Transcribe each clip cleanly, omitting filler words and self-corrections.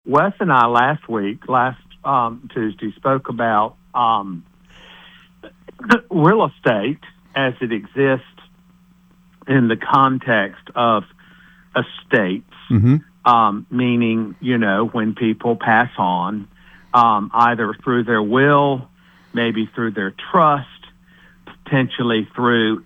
Wes and I last Tuesday, spoke about real estate as it exists in the context of estates, meaning, when people pass on, either through their will, maybe through their trust, potentially through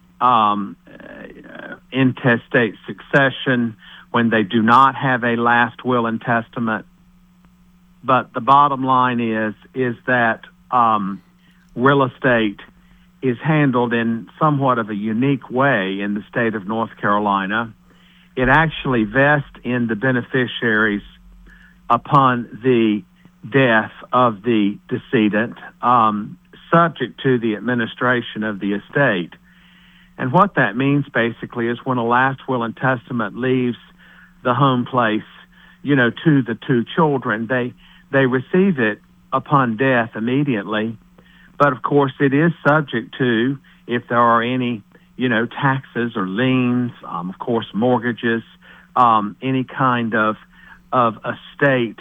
intestate succession, when they do not have a last will and testament. But the bottom line is that real estate is handled in somewhat of a unique way in the state of North Carolina. It actually vests in the beneficiaries upon the death of the decedent, subject to the administration of the estate. And what that means basically is when a last will and testament leaves the home place, to the two children, they receive it upon death immediately. But of course, it is subject to, if there are any, taxes or liens, of course, mortgages, any kind of estate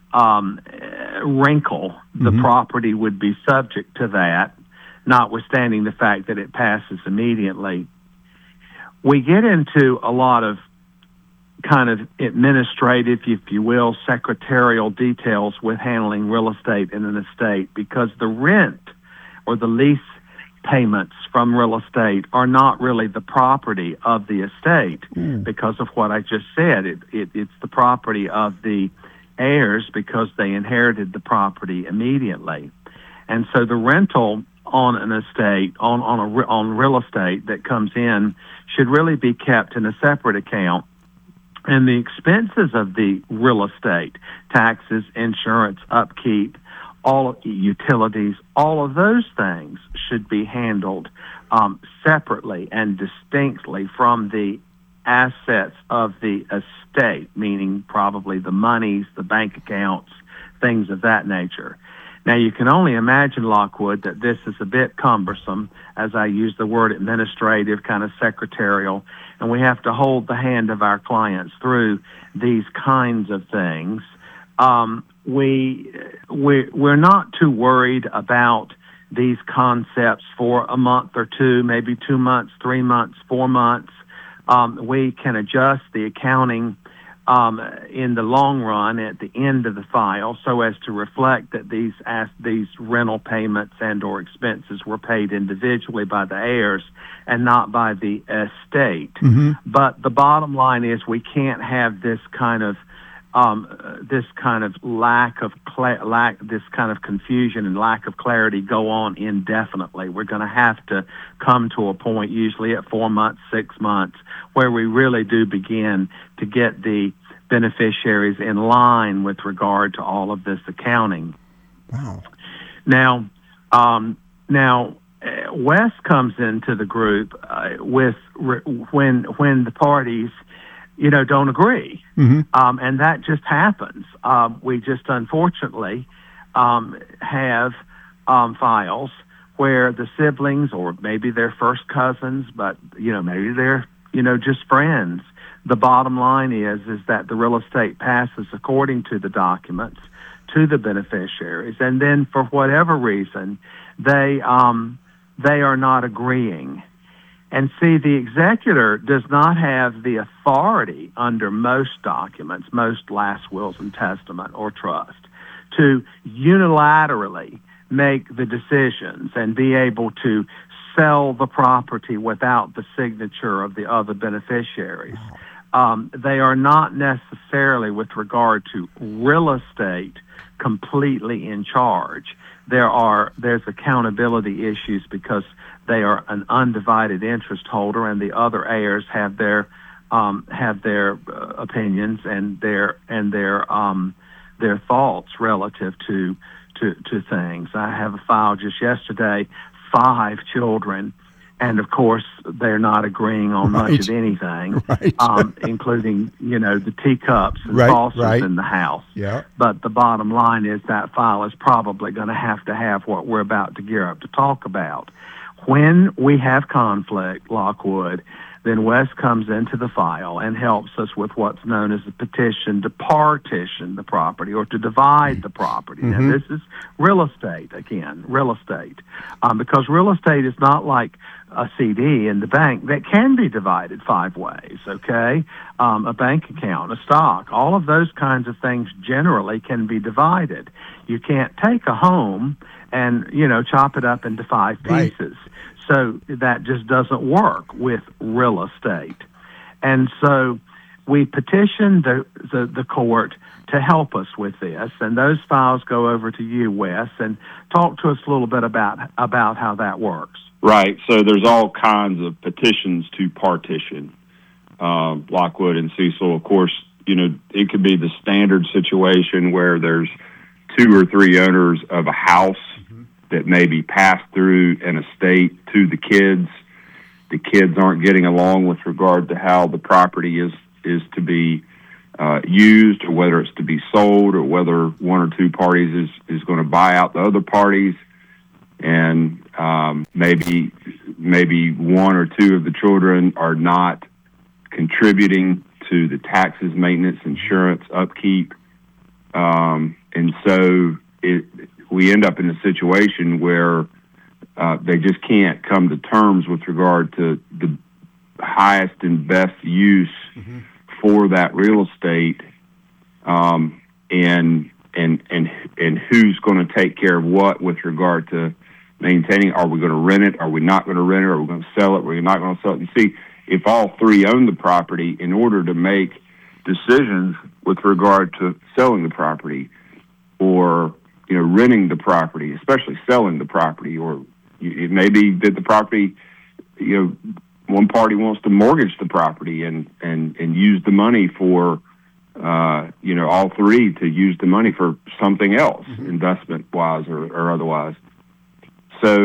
wrinkle, the property would be subject to that, notwithstanding the fact that it passes immediately. We get into a lot of kind of administrative, if you will, secretarial details with handling real estate in an estate, because the rent or the lease payments from real estate are not really the property of the estate because of what I just said. It's the property of the heirs because they inherited the property immediately. And so the rental on an estate, on real estate that comes in, should really be kept in a separate account. And the expenses of the real estate, taxes, insurance, upkeep, all utilities, all of those things should be handled separately and distinctly from the assets of the estate, meaning probably the monies, the bank accounts, things of that nature. Now, you can only imagine, Lockwood, that this is a bit cumbersome, as I use the word administrative, kind of secretarial, and we have to hold the hand of our clients through these kinds of things. We're not too worried about these concepts for a month or two, maybe 2 months, 3 months, 4 months. We can adjust the accounting in the long run at the end of the file so as to reflect that these rental payments and or expenses were paid individually by the heirs and not by the estate. But the bottom line is we can't have this kind of this kind of confusion and lack of clarity go on indefinitely. We're going to have to come to a point, usually at 4 months, 6 months, where we really do begin to get the beneficiaries in line with regard to all of this accounting. Wow. Now, Wes comes into the group when the parties don't agree. And that just happens. We just unfortunately have files where the siblings, or maybe they're first cousins, but maybe they're just friends. The bottom line is that the real estate passes according to the documents to the beneficiaries, and then for whatever reason they are not agreeing. And see, the executor does not have the authority under most documents, most last wills and testament or trust, to unilaterally make the decisions and be able to sell the property without the signature of the other beneficiaries. They are not necessarily, with regard to real estate, completely in charge. There's accountability issues because they are an undivided interest holder, and the other heirs have their opinions and their thoughts relative to things. I have a file just yesterday, 5 children, and of course they're not agreeing on much of anything, including the teacups and saucers in the house. Yeah. But the bottom line is that file is probably going to have what we're about to gear up to talk about. When we have conflict, Lockwood, then Wes comes into the file and helps us with what's known as a petition to partition the property or to divide the property. Now, this is real estate, again, real estate. Because real estate is not like a CD in the bank that can be divided 5 ways, okay? A bank account, a stock, all of those kinds of things generally can be divided. You can't take a home and, chop it up into 5 pieces. Right. So that just doesn't work with real estate. And so we petitioned the court to help us with this, and those files go over to you, Wes, and talk to us a little bit about how that works. Right. So there's all kinds of petitions to partition. Lockwood and Cecil, of course, it could be the standard situation where there's 2 or 3 owners of a house that may be passed through an estate to the kids. The kids aren't getting along with regard to how the property is to be used, or whether it's to be sold, or whether 1 or 2 parties is going to buy out the other parties. And maybe 1 or 2 of the children are not contributing to the taxes, maintenance, insurance, upkeep. And so we end up in a situation where they just can't come to terms with regard to the highest and best use for that real estate, and who's going to take care of what with regard to maintaining. Are we going to rent it? Are we not going to rent it? Are we going to sell it? We're not going to sell it. You see, if all 3 own the property, in order to make decisions with regard to selling the property or renting the property, especially selling the property, or it may be that the property, one party wants to mortgage the property and use the money for, all 3 to use the money for something else, investment-wise or otherwise. So,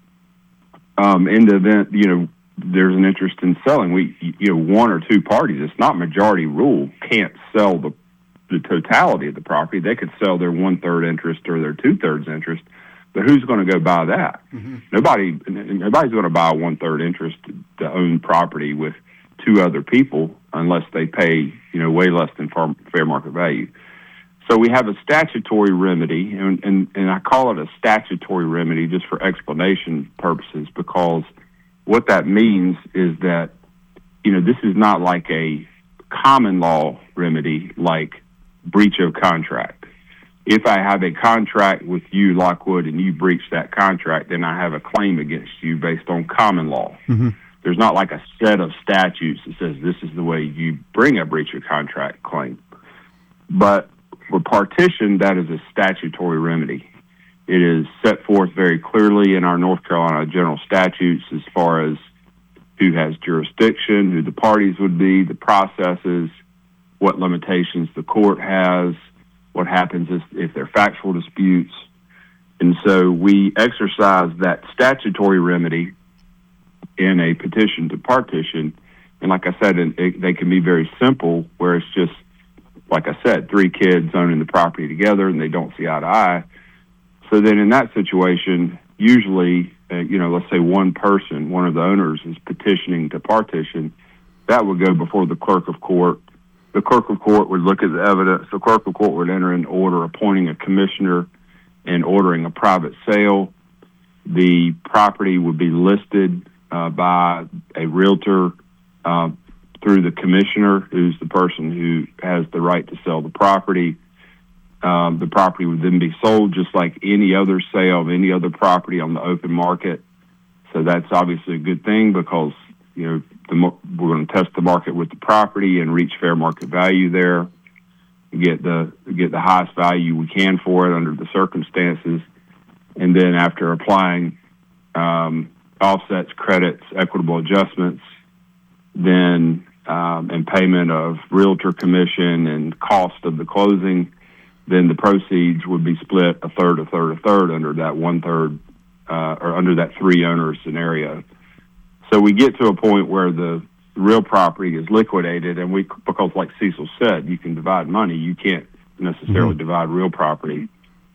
in the event, there's an interest in selling, 1 or 2 parties, it's not majority rule, can't sell the totality of the property. They could sell their 1/3 interest or their 2/3 interest, but who's going to go buy that? Nobody's going to buy a 1/3 interest to own property with 2 other people unless they pay, way less than fair market value. So we have a statutory remedy, and I call it a statutory remedy just for explanation purposes, because what that means is that, this is not like a common law remedy like breach of contract. If I have a contract with you, Lockwood, and you breach that contract, then I have a claim against you based on common law. There's not like a set of statutes that says this is the way you bring a breach of contract claim. But for partition, that is a statutory remedy. It is set forth very clearly in our North Carolina general statutes as far as who has jurisdiction, who the parties would be, the processes, what limitations the court has, what happens if there are factual disputes. And so we exercise that statutory remedy in a petition to partition. And like I said, they can be very simple, where it's just, like I said, 3 kids owning the property together and they don't see eye to eye. So then in that situation, usually, let's say one of the owners is petitioning to partition, that would go before the clerk of court. The clerk of court would look at the evidence. The clerk of court would enter an order appointing a commissioner and ordering a private sale. The property would be listed by a realtor through the commissioner, who's the person who has the right to sell the property. The property would then be sold just like any other sale of any other property on the open market. So that's obviously a good thing, because we're going to test the market with the property and reach fair market value there, get the highest value we can for it under the circumstances. And then after applying offsets, credits, equitable adjustments, then and payment of realtor commission and cost of the closing, then the proceeds would be split a third under that 1/3 or under that 3 owner scenario. So we get to a point where the real property is liquidated, and because like Cecil said, you can divide money, you can't necessarily divide real property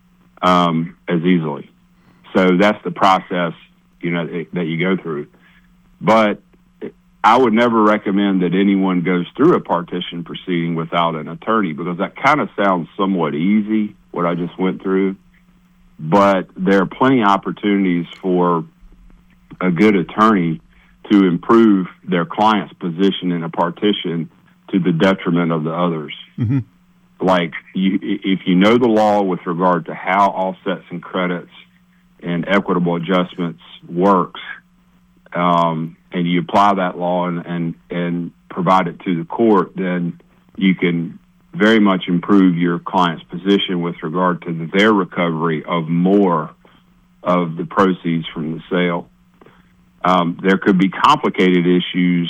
as easily. So that's the process, that you go through. But I would never recommend that anyone goes through a partition proceeding without an attorney, because that kind of sounds somewhat easy, what I just went through. But there are plenty of opportunities for a good attorney to improve their client's position in a partition to the detriment of the others. Mm-hmm. Like, if you know the law with regard to how offsets and credits and equitable adjustments works, and you apply that law and provide it to the court, then you can very much improve your client's position with regard to their recovery of more of the proceeds from the sale. There could be complicated issues,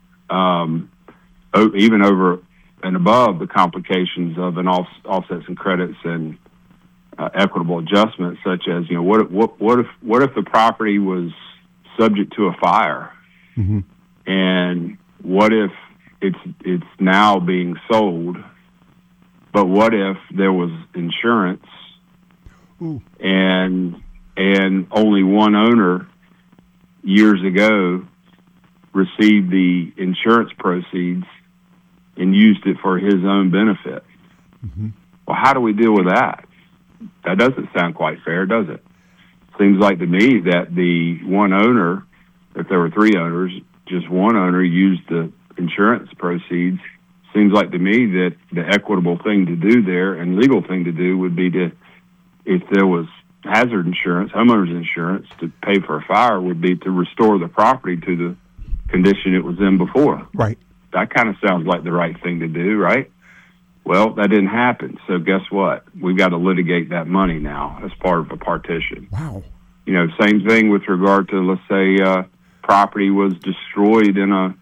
even over and above the complications of an offsets and credits and equitable adjustments, such as, what if the property was subject to a fire, mm-hmm. and what if it's now being sold, but what if there was insurance, Ooh. and only one owner years ago received the insurance proceeds and used it for his own benefit? Mm-hmm. Well, how do we deal with that? That doesn't sound quite fair, does it? Seems like to me that the one owner, if there were three owners, just one owner used the insurance proceeds. Seems like to me that the equitable thing to do there and legal thing to do would be to, if there was hazard insurance, homeowners insurance to pay for a fire, would be to restore the property to the condition it was in before. Right. That kind of sounds like the right thing to do, right? Well, that didn't happen. So guess what? We've got to litigate that money now as part of a partition. Wow. Same thing with regard to, let's say, property was destroyed in a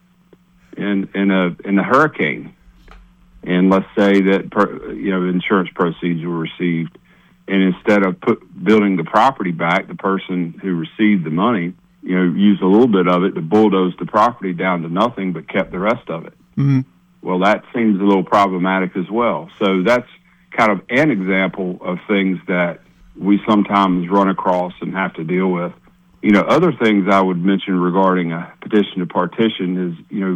hurricane, and let's say that insurance proceeds were received, and instead of building the property back, the person who received the money, used a little bit of it to bulldoze the property down to nothing, but kept the rest of it. Mm-hmm. Well, that seems a little problematic as well. So that's kind of an example of things that we sometimes run across and have to deal with. Other things I would mention regarding a petition to partition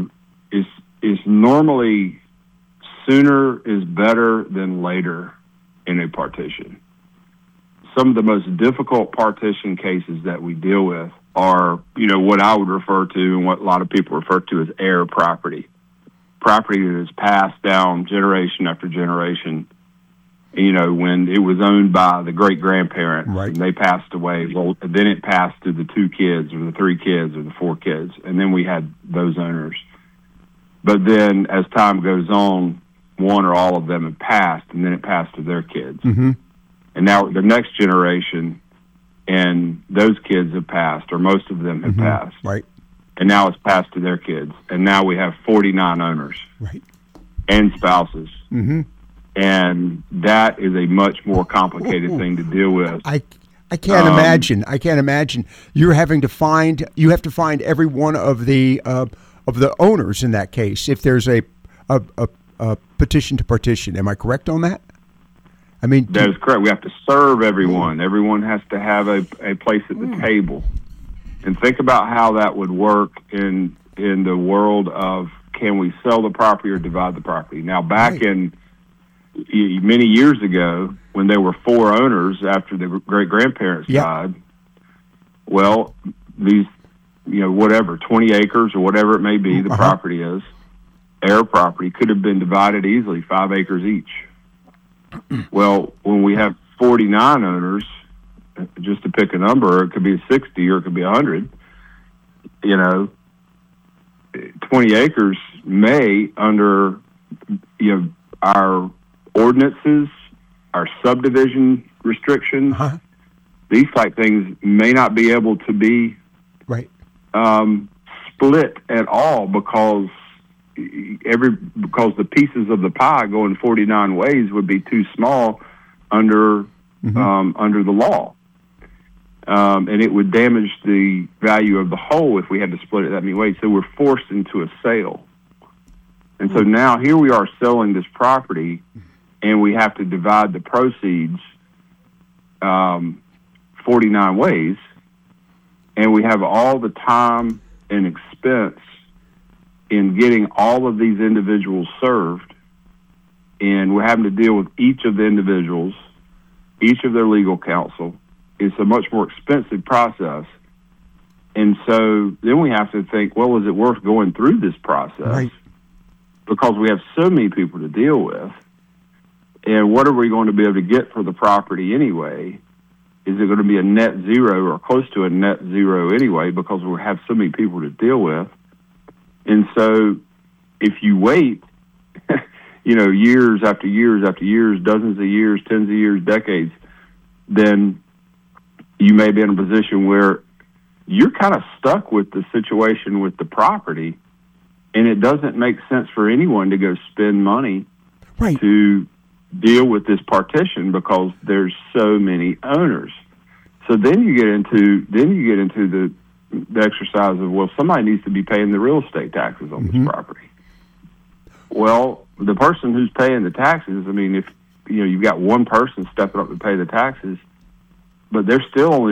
is normally sooner is better than later in a partition. Some of the most difficult partition cases that we deal with are, what I would refer to and what a lot of people refer to as heir property. Property that is passed down generation after generation. When it was owned by the great-grandparents, right, and they passed away, well, then it passed to the 2 kids or the 3 kids or the 4 kids, and then we had those owners. But then as time goes on, one or all of them have passed, and then it passed to their kids. Mm-hmm. And now the next generation, and those kids have passed, or most of them have mm-hmm. passed. Right. And now it's passed to their kids. And now we have 49 owners. Right. And spouses. Mm-hmm. And that is a much more complicated thing to deal with. I can't imagine. I can't imagine. You have to find every one of the owners in that case if there's a petition to partition. Am I correct on that? I mean, that is correct. We have to serve everyone. Everyone has to have a place at the table. And think about how that would work in the world of, can we sell the property or divide the property? Now, back in many years ago, when there were 4 owners after the great-grandparents died, well, these, 20 acres or whatever it may be, the property is, heir property, could have been divided easily, 5 acres each. Well, when we have 49 owners, just to pick a number, it could be 60 or it could be 100, 20 acres may, under, our ordinances, our subdivision restrictions, these type things may not be able to be right split at all because the pieces of the pie going 49 ways would be too small under under the law, and it would damage the value of the whole if we had to split it that many ways. So we're forced into a sale, and so now here we are selling this property. And we have to divide the proceeds 49 ways, and we have all the time and expense in getting all of these individuals served, and we're having to deal with each of the individuals, each of their legal counsel. It's a much more expensive process. And so then we have to think, well, is it worth going through this process? Right. Because we have so many people to deal with. And what are we going to be able to get for the property anyway? Is it going to be a net zero or close to a net zero anyway, because we have so many people to deal with? And so if you wait, years after years after years, dozens of years, tens of years, decades, then you may be in a position where you're kind of stuck with the situation with the property, and it doesn't make sense for anyone to go spend money to deal with this partition because there's so many owners. So then you get into the exercise of, well, somebody needs to be paying the real estate taxes on this property. Well, the person who's paying the taxes, I mean, if you've got one person stepping up to pay the taxes, but they're still only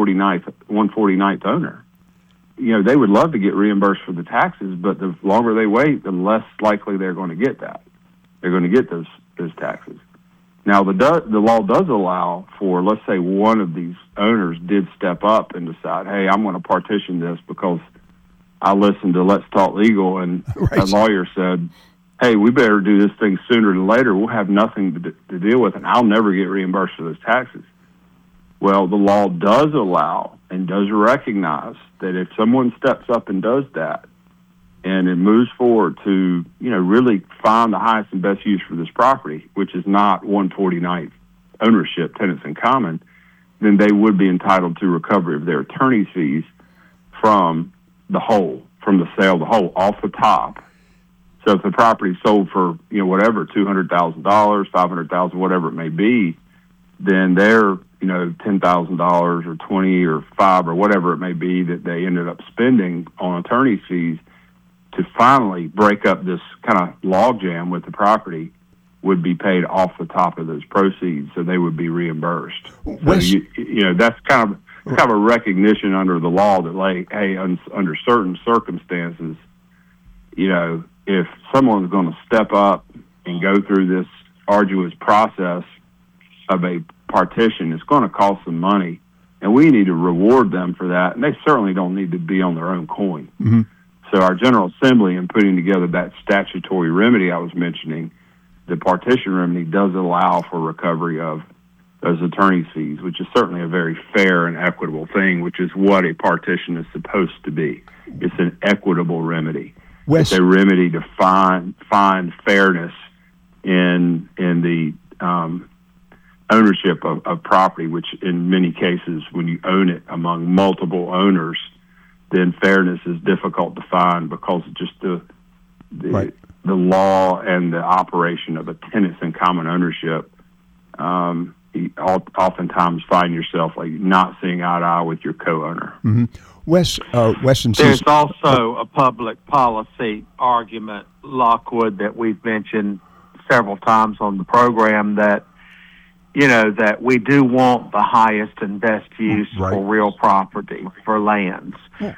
149th owner. They would love to get reimbursed for the taxes, but the longer they wait, the less likely they're going to get that. They're going to get those taxes. Now, the law does allow for, let's say one of these owners did step up and decide, hey, I'm going to partition this because I listened to Let's Talk Legal, and a lawyer said, hey, we better do this thing sooner than later. We'll have nothing to deal with, and I'll never get reimbursed for those taxes. Well, the law does allow and does recognize that if someone steps up and does that, and it moves forward to, really find the highest and best use for this property, which is not 149th ownership, tenants in common, then they would be entitled to recovery of their attorney's fees from the sale of the whole, off the top. So if the property sold for, whatever, $200,000, $500,000, whatever it may be, then they're, $10,000 or 20 or 5 or whatever it may be that they ended up spending on attorney's fees to finally break up this kind of logjam with the property would be paid off the top of those proceeds, so they would be reimbursed. So that's kind of a recognition under the law that, like, hey, under certain circumstances, if someone's going to step up and go through this arduous process of a partition, it's going to cost some money, and we need to reward them for that, and they certainly don't need to be on their own coin. Mm-hmm. So our General Assembly, in putting together that statutory remedy I was mentioning, the partition remedy does allow for recovery of those attorney's fees, which is certainly a very fair and equitable thing, which is what a partition is supposed to be. It's an equitable remedy. It's a remedy to find fairness in the ownership of property, which in many cases, when you own it among multiple owners, then fairness is difficult to find because of just the law and the operation of a tenants in common ownership. You oftentimes find yourself like not seeing eye to eye with your co-owner. Mm-hmm. Weston, there's also a public policy argument, Lockwood, that we've mentioned several times on the program that that we do want the highest and best use for real property, for lands. Yeah.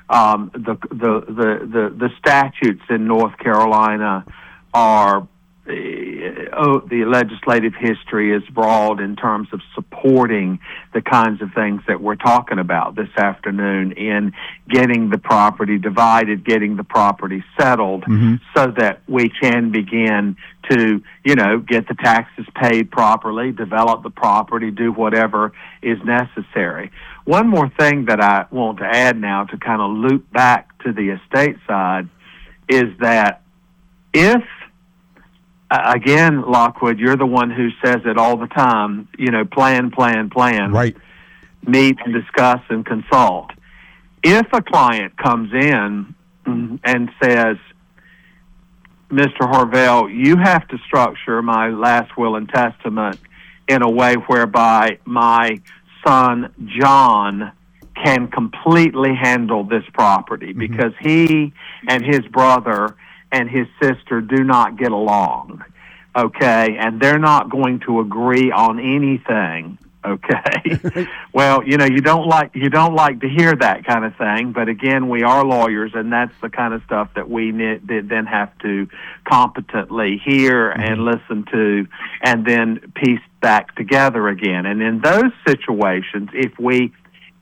The statutes in North Carolina are the legislative history is broad in terms of supporting the kinds of things that we're talking about this afternoon in getting the property divided, getting the property settled, so that we can begin to, get the taxes paid properly, develop the property, do whatever is necessary. One more thing that I want to add now to kind of loop back to the estate side is that if again, Lockwood, you're the one who says it all the time, plan. Right. Meet and discuss and consult. If a client comes in and says, Mr. Horvell, you have to structure my last will and testament in a way whereby my son, John, can completely handle this property because he and his brother and his sister do not get along, okay? And they're not going to agree on anything Okay. Well, you don't like to hear that kind of thing, but again, we are lawyers, and that's the kind of stuff that we then have to competently hear and listen to, and then piece back together again. And in those situations, if we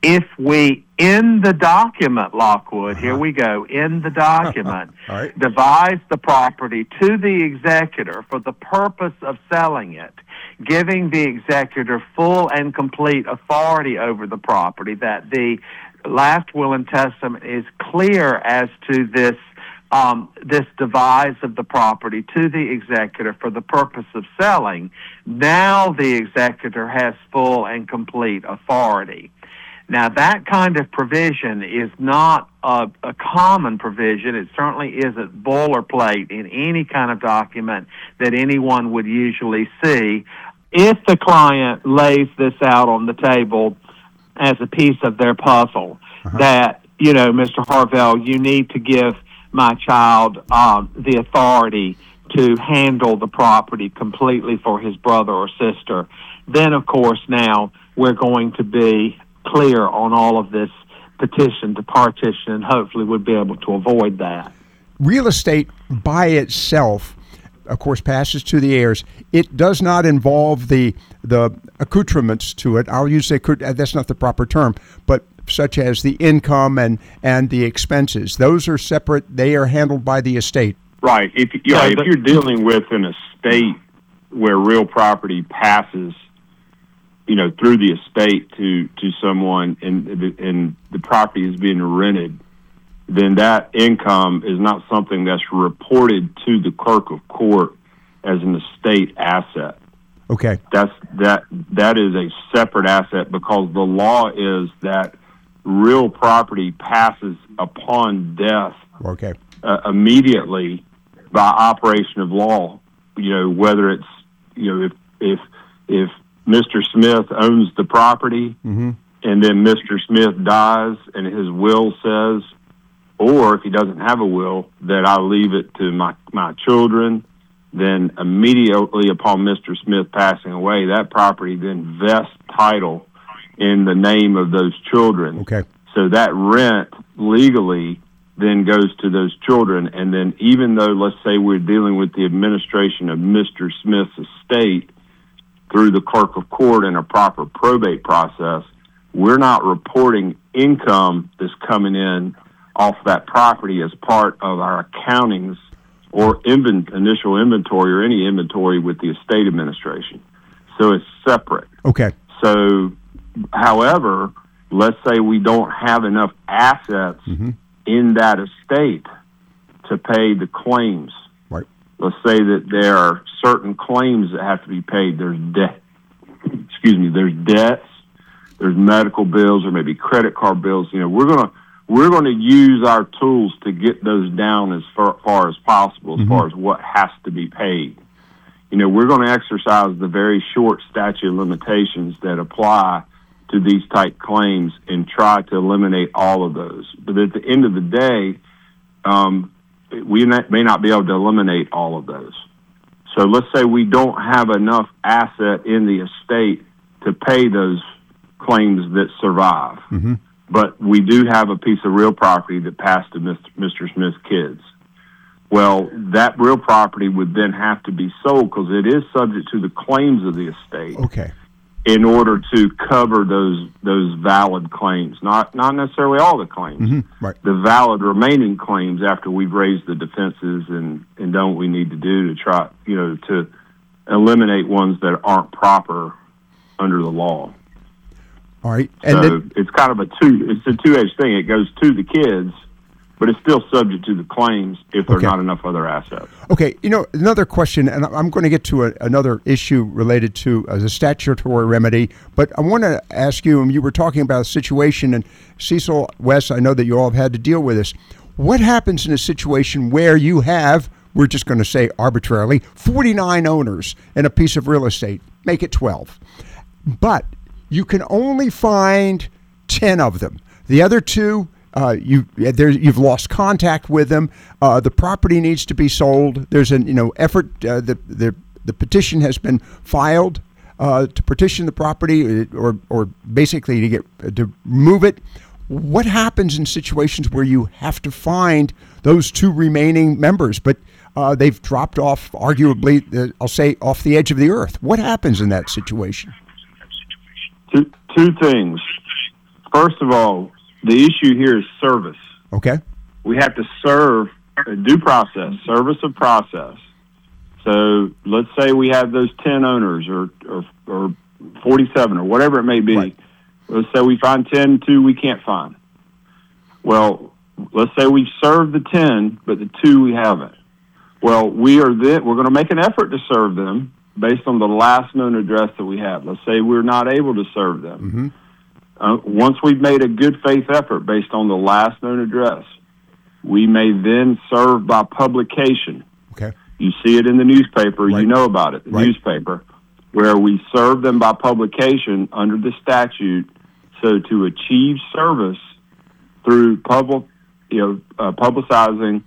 in the document, Lockwood, here we go, in the document, right, devise the property to the executor for the purpose of selling it, giving the executor full and complete authority over the property, that the last will and testament is clear as to this devise of the property to the executor for the purpose of selling. Now the executor has full and complete authority. Now, that kind of provision is not a common provision. It certainly isn't boilerplate in any kind of document that anyone would usually see. If the client lays this out on the table as a piece of their puzzle, that, Mr. Harvell, you need to give my child the authority to handle the property completely for his brother or sister, then, of course, now we're going to be clear on all of this petition to partition, and hopefully would be able to avoid that. Real estate by itself, of course, passes to the heirs. It does not involve the accoutrements to it. I'll use that's not the proper term, but such as the income and the expenses. Those are separate. They are handled by the estate. Right. If you're dealing with an estate where real property passes through the estate to someone, and the property is being rented, then that income is not something that's reported to the clerk of court as an estate asset. Okay. That is a separate asset, because the law is that real property passes upon death. Okay. Immediately by operation of law. Whether it's if Mr. Smith owns the property, and then Mr. Smith dies and his will says, or if he doesn't have a will, that I leave it to my children, then immediately upon Mr. Smith passing away, that property then vests title in the name of those children. Okay. So that rent legally then goes to those children. And then even though, let's say, we're dealing with the administration of Mr. Smith's estate through the clerk of court in a proper probate process, we're not reporting income that's coming in off that property as part of our accountings or initial inventory or any inventory with the estate administration. So it's separate. Okay. So, however, let's say we don't have enough assets in that estate to pay the claims. Right. Let's say that there are certain claims that have to be paid. There's debt. There's debts. There's medical bills, or maybe credit card bills. We're gonna use our tools to get those down as far as possible, as far as what has to be paid. We're going to exercise the very short statute of limitations that apply to these type claims and try to eliminate all of those. But at the end of the day, we may not be able to eliminate all of those. So let's say we don't have enough asset in the estate to pay those claims that survive. But we do have a piece of real property that passed to Mr. Smith's kids. Well, that real property would then have to be sold, because it is subject to the claims of the estate. Okay. In order to cover those valid claims, not necessarily all the claims, right. The valid remaining claims after we've raised the defenses and done what we need to do to try, to eliminate ones that aren't proper under the law. All right. And so it's kind of a two-edged thing. It goes to the kids, but it's still subject to the claims if there are not enough other assets. Okay. Another question, and I'm going to get to another issue related to the statutory remedy, but I want to ask you, and you were talking about a situation, and Cecil, Wes, I know that you all have had to deal with this. What happens in a situation where you have, we're just going to say arbitrarily, 49 owners in a piece of real estate, make it 12, but you can only find 10 of them. The other two, you've lost contact with them. The property needs to be sold. There's an effort. The petition has been filed. to partition the property or basically to move it. What happens in situations where you have to find those two remaining members, but they've dropped off, arguably, I'll say, off the edge of the earth? What happens in that situation? Two things. First of all, the issue here is service. Okay. We have to serve a due process, service of process. So let's say we have those 10 owners or 47 or whatever it may be. Right. Let's say we find 10, 2 we can't find. Well, let's say we've served the 10, but the 2 we haven't. Well, we're going to make an effort to serve them based on the last known address that we have. Let's say we're not able to serve them. Mm-hmm. Once we've made a good faith effort based on the last known address, we may then serve by publication. Okay. You see it in the newspaper. Right. You know about it, the newspaper, where we serve them by publication under the statute. So to achieve service through publicizing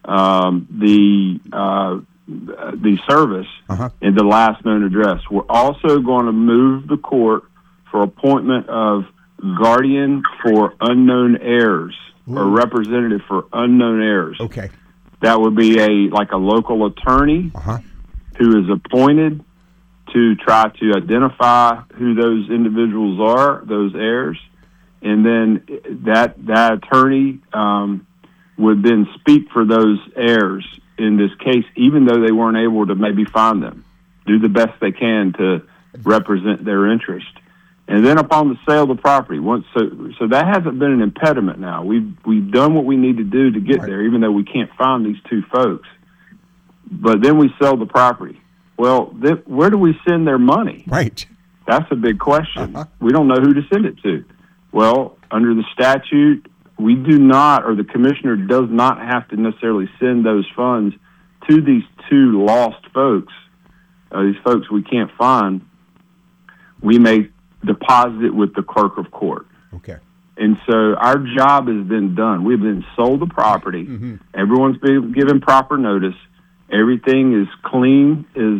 the service in the last known address. We're also going to move the court for appointment of guardian for unknown heirs. Ooh. Or representative for unknown heirs. Okay. That would be a local attorney who is appointed to try to identify who those individuals are, those heirs, and then that attorney would then speak for those heirs in this case, even though they weren't able to maybe find them, do the best they can to represent their interest. And then upon the sale of the property, so that hasn't been an impediment now. We've done what we need to do to get there, even though we can't find these 2 folks. But then we sell the property. Well, where do we send their money? Right. That's a big question. We don't know who to send it to. Well, under the statute, we do not, or the commissioner does not have to necessarily send those funds to these 2 lost folks, these folks we can't find. We may deposit it with the clerk of court. Okay. And so our job has been done. We've been sold the property. Mm-hmm. Everyone's been given proper notice. Everything is clean, as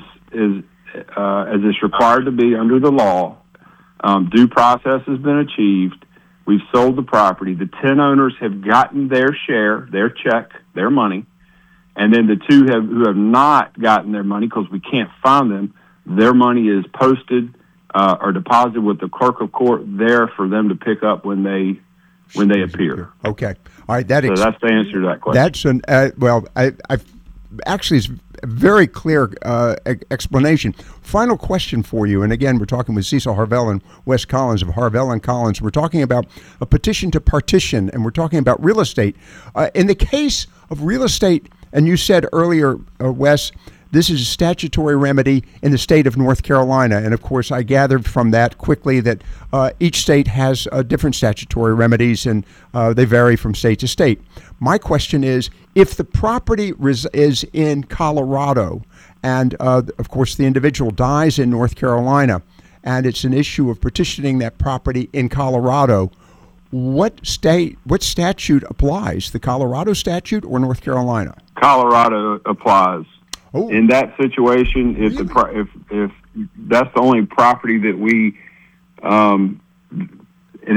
it's required to be under the law. Due process has been achieved. We've sold the property. The 10 owners have gotten their share, their check, their money. And then the 2 who have not gotten their money because we can't find them, their money is posted or deposited with the clerk of court there for them to pick up when they appear. Okay. All right. That's the answer to that question. That's I've actually it's a very clear explanation. Final question for you. And again, we're talking with Cecil Harvell and Wes Collins of Harvell and Collins. We're talking about a petition to partition, and we're talking about real estate. In the case of real estate, and you said earlier, Wes, this is a statutory remedy in the state of North Carolina. And of course, I gathered from that quickly that each state has different statutory remedies, and they vary from state to state. My question is, if the property is in Colorado, and of course the individual dies in North Carolina, and it's an issue of petitioning that property in Colorado, what statute applies? The Colorado statute or North Carolina? Colorado applies. Oh. In that situation, if that's the only property that we in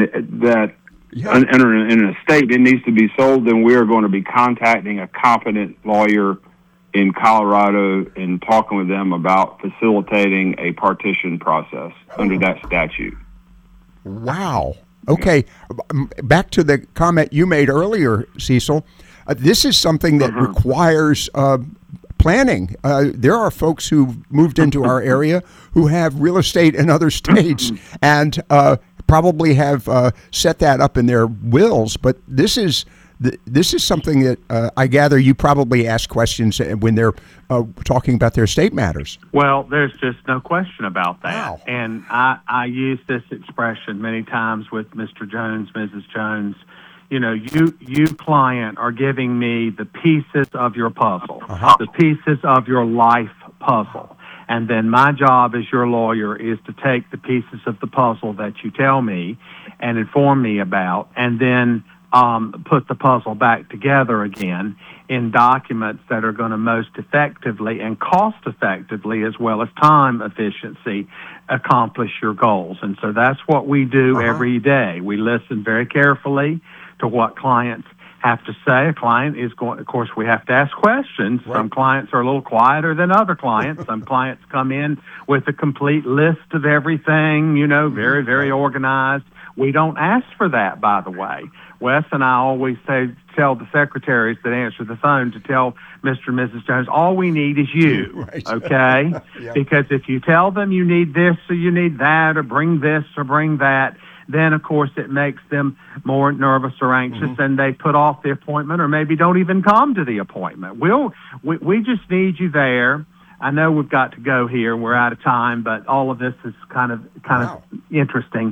a state that needs to be sold, then we are going to be contacting a competent lawyer in Colorado and talking with them about facilitating a partition process under that statute. Wow. Okay. Back to the comment you made earlier, Cecil. This is something that requires planning. There are folks who moved into our area who have real estate in other states and probably have set that up in their wills. But this is something that I gather you probably ask questions when they're talking about their estate matters. Well, there's just no question about that. Wow. And I use this expression many times with Mr. Jones, Mrs. Jones. You know, you client are giving me the pieces of your puzzle, the pieces of your life puzzle. And then my job as your lawyer is to take the pieces of the puzzle that you tell me and inform me about, and then put the puzzle back together again in documents that are going to most effectively and cost effectively, as well as time efficiency, accomplish your goals. And so that's what we do every day. We listen very carefully to what clients have to say. A client is going, of course, we have to ask questions. Right. Some clients are a little quieter than other clients. Some clients come in with a complete list of everything, very, very organized. We don't ask for that, by the way. Wes and I always tell the secretaries that answer the phone to tell Mr. and Mrs. Jones, all we need is you, right. Okay? Yeah. Because if you tell them you need this or you need that or bring this or bring that, then, of course, it makes them more nervous or anxious, and they put off the appointment or maybe don't even come to the appointment. We just need you there. I know we've got to go here. We're out of time, but all of this is kind of interesting.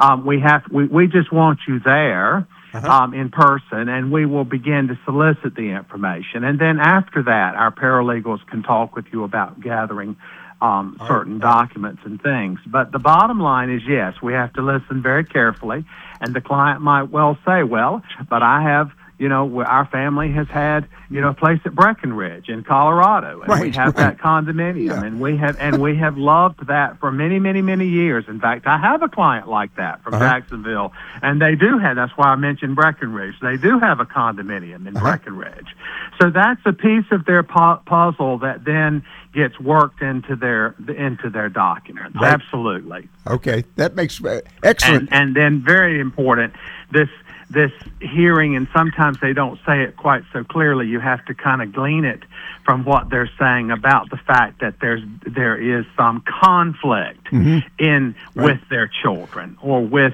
We just want you there. In person, and we will begin to solicit the information. And then after that, our paralegals can talk with you about gathering certain documents and things. But the bottom line is, yes, we have to listen very carefully, and the client might well say, well, but I have, our family has had, a place at Breckenridge in Colorado, and we have that condominium, and we have loved that for many, many, many years. In fact, I have a client like that from Jacksonville, and they do have, that's why I mentioned Breckenridge, they do have a condominium in Breckenridge. So that's a piece of their puzzle that then gets worked into their documents. Right. Absolutely. Okay, that makes excellent. And then very important, this hearing, and sometimes they don't say it quite so clearly. You have to kind of glean it from what they're saying about the fact that there is some conflict with their children or with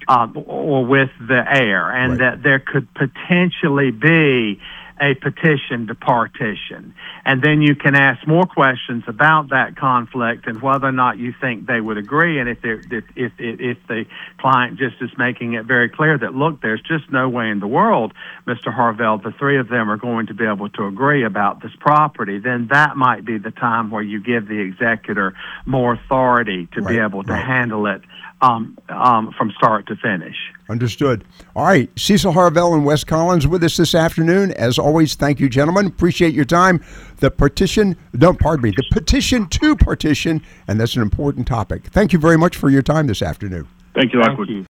the heir, and that there could potentially be a petition to partition. And then you can ask more questions about that conflict and whether or not you think they would agree. And if the client just is making it very clear that, look, there's just no way in the world, Mr. Harvell, the three of them are going to be able to agree about this property, then that might be the time where you give the executor more authority to be able to handle it from start to finish. Understood. All right. Cecil Harvell and Wes Collins with us this afternoon. As always, thank you, gentlemen. Appreciate your time. The petition to partition, and that's an important topic. Thank you very much for your time this afternoon. Thank you, Lockwood.